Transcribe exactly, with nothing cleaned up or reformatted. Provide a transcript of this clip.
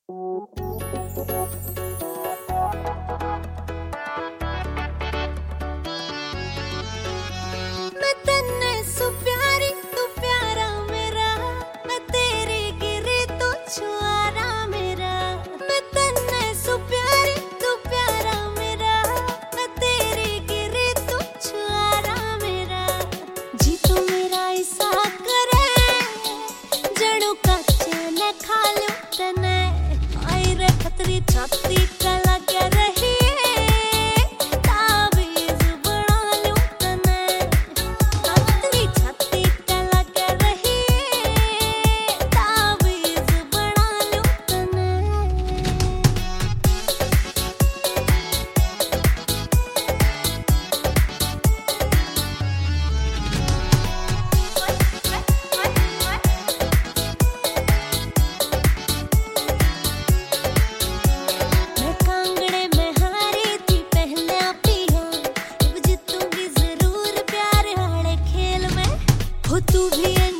मैं तन्ने सु प्यारी तू प्यारा मेरा, मैं तेरे गिरे तो छुआरा मेरा। मैं तन्ने सु प्यारी तू प्यारा मेरा, मैं तेरे गिरे तो छुआरा मेरा। जी तू मेरा ऐसा करे जड़ों का चैन खा लूं तने, आई रे खतरी छाती का लगे रही हो तू भी